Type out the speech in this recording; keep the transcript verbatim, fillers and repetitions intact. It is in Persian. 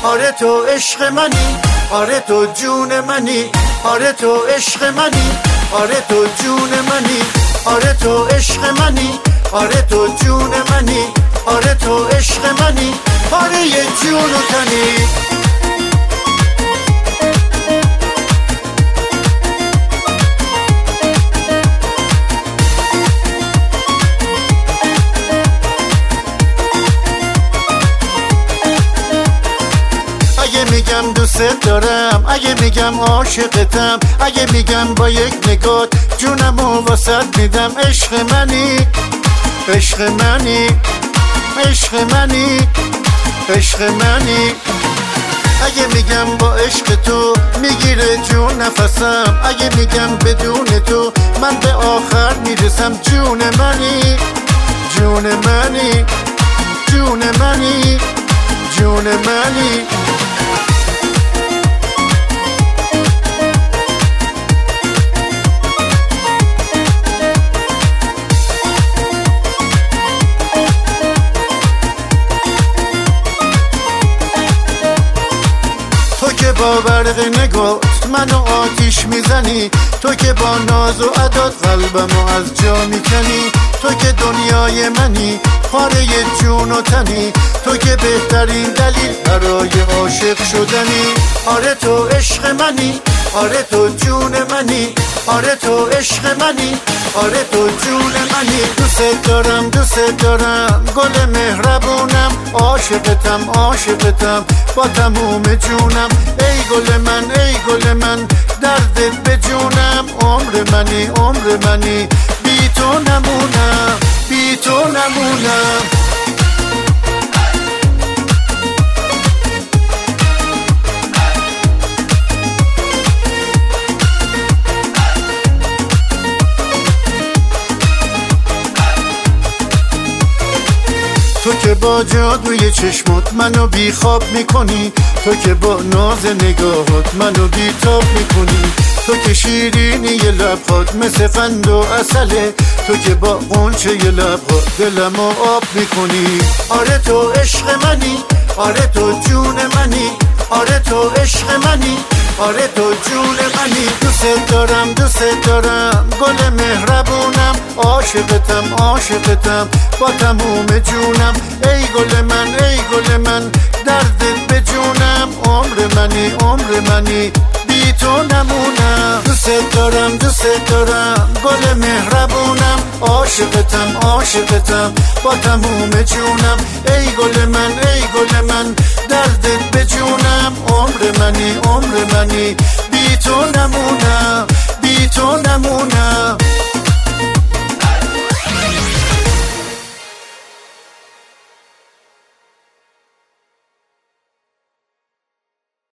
آره تو عشق منی، آره تو جون منی، آره تو عشق منی، آره تو جون منی، آره تو عشق منی، آره تو جون منی، آره تو عشق منی، آره یه جون و تنی. اگه میگم دوست دارم، اگه میگم عاشقتم، اگه میگم با یک نگاه جونمو واسط میدم، عشق منی، عشق منی، عشق منی، عشق منی. اگه میگم با عشق تو میگیره جون نفسم، اگه میگم بدون تو من به آخر میرسم، جون منی، جون منی، جون منی، جون منی. تو که با برق نگات منو آتیش میزنی، تو که با ناز و عداد قلبمو از جا میکنی، تو که دنیای منی، پاره جون و تنی، تو که بهترین دلیل برای عاشق شدنی. آره تو عشق منی، آره تو جون منی، آره تو عشق منی، آره تو جون منی. دوست دارم، دوست دارم، گل مهربونم، عاشقتم، عاشقتم با تموم جونم، ای گل من، ای گل من، دردت به جونم، عمر منی، عمر منی، بی تو نمونم، بی تو نمونم. تو که با جادوی چشمات منو بی خواب میکنی، تو که با ناز نگاهات منو بی تاب میکنی، تو که شیرینی لبهات مثل قند و عسله، تو که با غنچه لبهات دلمو آب میکنی. آره تو عشق منی، آره تو جون منی، آره تو عشق منی، آره تو جون منی. دوست دارم، دوست دارم، گل مهربونم، عاشقتم، عاشقتم با تموم جونم، ای گل من، ای گل من، دردت به جونم، عمر منی، عمر منی، بی تو نمونم. دوست دارم، دوست دارم، گل مهربونم، عاشقتم، عاشقتم با تموم جونم، ای گل من، ای گل من، دردت به جونم، عمر منی، عمر منی، بی تو نمونم، بی تو نمونم.